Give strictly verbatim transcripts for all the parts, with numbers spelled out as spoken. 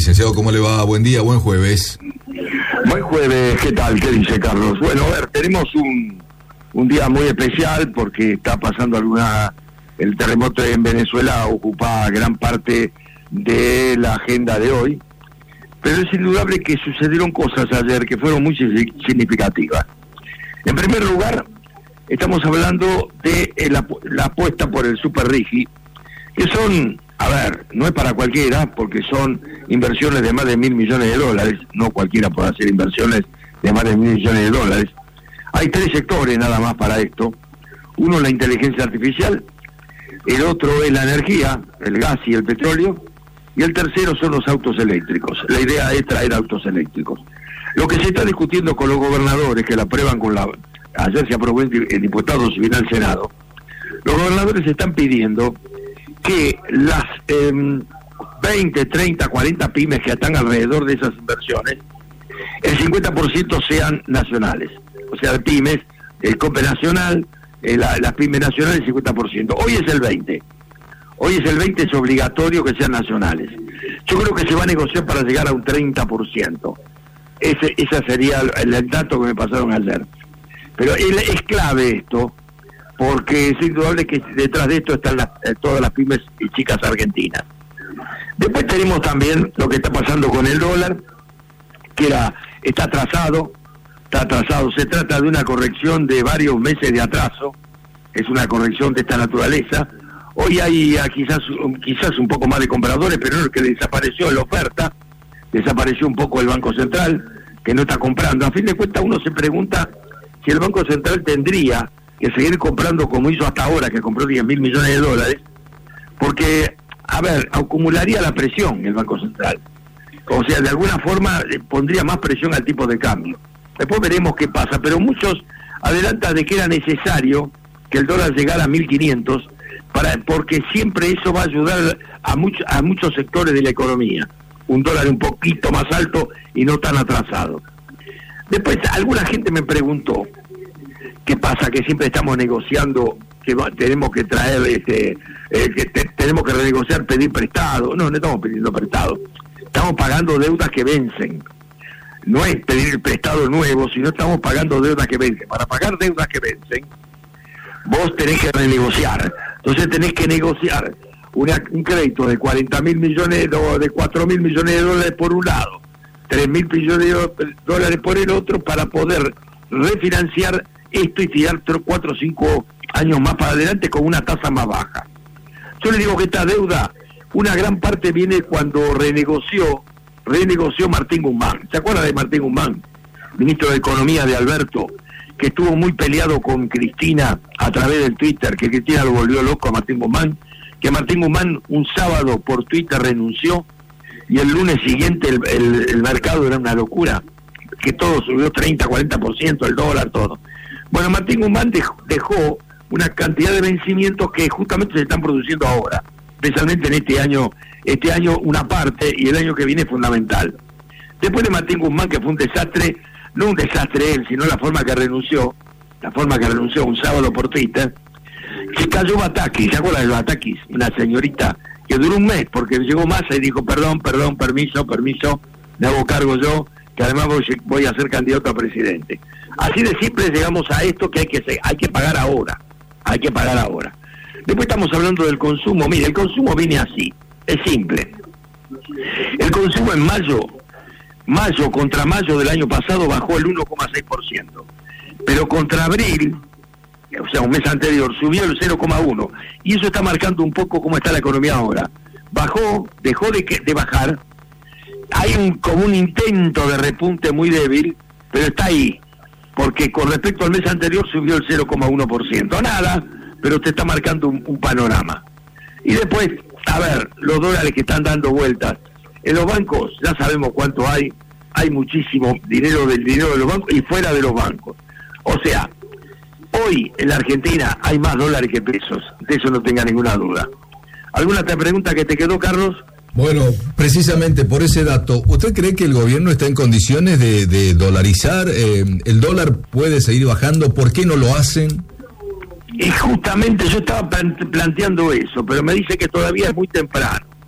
Licenciado, ¿cómo le va? Buen día, buen jueves. Buen jueves, ¿qué tal? ¿Qué dice Carlos? Bueno, a ver, tenemos un, un día muy especial porque está pasando alguna... El terremoto en Venezuela ocupa gran parte de la agenda de hoy, pero es indudable que sucedieron cosas ayer que fueron muy significativas. En primer lugar, estamos hablando de la, la apuesta por el Super Rigi, que son... A ver, no es para cualquiera, porque son inversiones de más de mil millones de dólares. No cualquiera puede hacer inversiones de más de mil millones de dólares. Hay tres sectores nada más para esto. Uno es la inteligencia artificial, el otro es la energía, el gas y el petróleo, y el tercero son los autos eléctricos. La idea es traer autos eléctricos. Lo que se está discutiendo con los gobernadores, que la aprueban con la... Ayer se aprobó el diputado civil al Senado. Los gobernadores están pidiendo que las eh, veinte, treinta, cuarenta pymes que están alrededor de esas inversiones, el cincuenta por ciento sean nacionales. O sea, pymes, el COPE nacional, eh, la, las pymes nacionales, el cincuenta por ciento. Hoy es el veinte. Hoy es el veinte, es obligatorio que sean nacionales. Yo creo que se va a negociar para llegar a un treinta por ciento. Ese esa sería el, el dato que me pasaron ayer. Pero es, es clave esto, porque es indudable que detrás de esto están las, eh, todas las pymes y chicas argentinas. Después tenemos también lo que está pasando con el dólar, que era, está atrasado, está atrasado. Se trata de una corrección de varios meses de atraso, es una corrección de esta naturaleza. Hoy hay ah, quizás quizás un poco más de compradores, pero no es que desapareció la oferta, desapareció un poco el Banco Central, que no está comprando. A fin de cuentas uno se pregunta si el Banco Central tendría que seguir comprando como hizo hasta ahora, que compró diez mil millones de dólares, porque, a ver, acumularía la presión el Banco Central. O sea, de alguna forma eh, pondría más presión al tipo de cambio. Después veremos qué pasa, pero muchos adelantan de que era necesario que el dólar llegara a mil quinientos, para, porque siempre eso va a ayudar a, much, a muchos sectores de la economía. Un dólar un poquito más alto y no tan atrasado. Después, alguna gente me preguntó, ¿qué pasa? Que siempre estamos negociando, que tenemos que traer, este, eh, que te, tenemos que renegociar, pedir prestado. No, no estamos pidiendo prestado. Estamos pagando deudas que vencen. No es pedir prestado nuevo, sino estamos pagando deudas que vencen. Para pagar deudas que vencen, vos tenés que renegociar. Entonces tenés que negociar una, un crédito de cuarenta mil millones, de cuatro mil millones de dólares por un lado, tres mil millones de dólares por el otro, para poder refinanciar esto y tirar cuatro o cinco años más para adelante con una tasa más baja. Yo le digo que esta deuda, una gran parte viene cuando renegoció, renegoció Martín Guzmán. ¿Se acuerda de Martín Guzmán, ministro de Economía de Alberto, que estuvo muy peleado con Cristina a través del Twitter, que Cristina lo volvió loco a Martín Guzmán, que Martín Guzmán un sábado por Twitter renunció y el lunes siguiente el, el, el mercado era una locura, que todo subió treinta, cuarenta por ciento, el dólar, todo. Bueno, Martín Guzmán dejó una cantidad de vencimientos que justamente se están produciendo ahora, especialmente en este año, este año una parte, y el año que viene es fundamental. Después de Martín Guzmán, que fue un desastre, no un desastre él, sino la forma que renunció, la forma que renunció un sábado por Twitter, que cayó Batakis. ¿Se acuerdan de Batakis? Una señorita que duró un mes, porque llegó Massa y dijo, perdón, perdón, permiso, permiso, me hago cargo yo, que además voy, voy a ser candidato a presidente. Así de simple llegamos a esto, que hay que hay que pagar ahora, hay que pagar ahora. Después estamos hablando del consumo. Mire, el consumo viene así, es simple. El consumo en mayo, mayo contra mayo del año pasado bajó el uno coma seis por ciento, pero contra abril, o sea, un mes anterior, subió el cero coma uno por ciento, y eso está marcando un poco cómo está la economía ahora. Bajó, dejó de, de bajar, hay un, como un intento de repunte muy débil, pero está ahí, porque con respecto al mes anterior subió el cero coma uno por ciento. Nada, pero te está marcando un, un panorama. Y después, a ver, los dólares que están dando vueltas. En los bancos ya sabemos cuánto hay, hay muchísimo dinero del dinero de los bancos y fuera de los bancos. O sea, hoy en la Argentina hay más dólares que pesos, de eso no tenga ninguna duda. ¿Alguna otra pregunta que te quedó, Carlos? Bueno, precisamente por ese dato, ¿usted cree que el gobierno está en condiciones de, de dolarizar? Eh, ¿El dólar puede seguir bajando? ¿Por qué no lo hacen? Y justamente yo estaba planteando eso, pero me dice que todavía es muy temprano.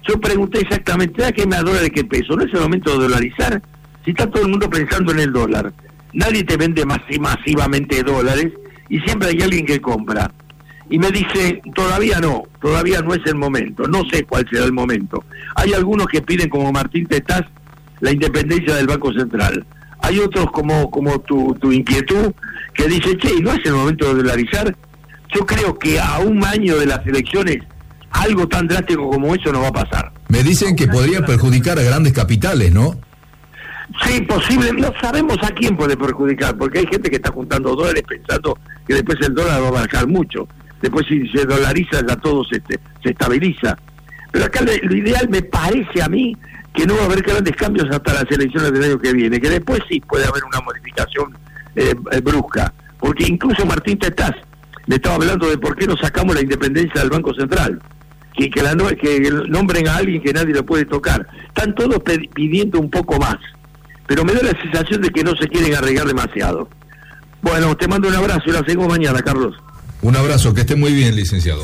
yo pregunté exactamente, ¿da que más dólares que peso? ¿No es el momento de dolarizar? Si está todo el mundo pensando en el dólar, nadie te vende masi- masivamente dólares y siempre hay alguien que compra. Y me dice, todavía no, todavía no es el momento, no sé cuál será el momento. Hay algunos que piden, como Martín Tetaz, la independencia del Banco Central. Hay otros como como tu, tu inquietud, que dice, che, ¿no es el momento de dolarizar? Yo creo que a un año de las elecciones, algo tan drástico como eso no va a pasar. Me dicen que podría perjudicar a grandes capitales, ¿no? Sí, posible, no sabemos a quién puede perjudicar, porque hay gente que está juntando dólares pensando que después el dólar va a bajar mucho. Después si se dolariza ya todo se, se estabiliza. Pero acá lo ideal me parece a mí que no va a haber grandes cambios hasta las elecciones del año que viene, que después sí puede haber una modificación eh, eh, brusca, porque incluso Martín Tetaz me estaba hablando de por qué no sacamos la independencia del Banco Central, que, que, la no, que nombren a alguien que nadie lo puede tocar. Están todos pidiendo un poco más, pero me da la sensación de que no se quieren arriesgar demasiado. Bueno, te mando un abrazo y la seguimos mañana, Carlos. Un abrazo, que esté muy bien, licenciado.